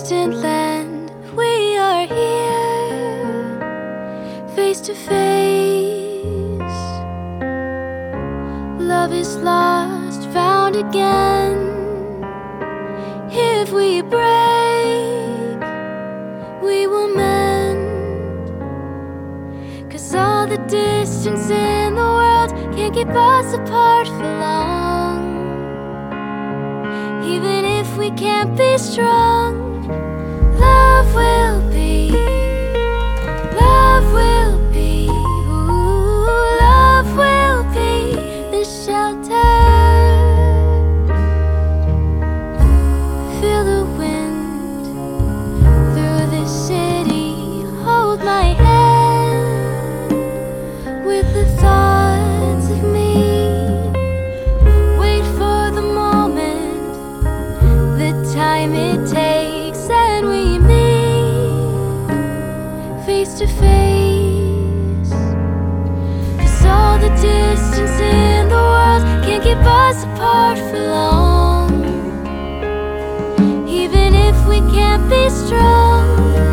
distant land, we are here, face to face. Love is lost, found again. If we break, we will mend. 'Cause all the distance in the world can't keep us apart for long. Even if we can't be strong, love will be, love will be, ooh, love will be the shelter. Feel the wind through the city, hold my hand with the thoughts of me. Wait for the moment, the time it takes, and we meet face to face. 'Cause all the distance in the world can't keep us apart for long. Even if we can't be strong,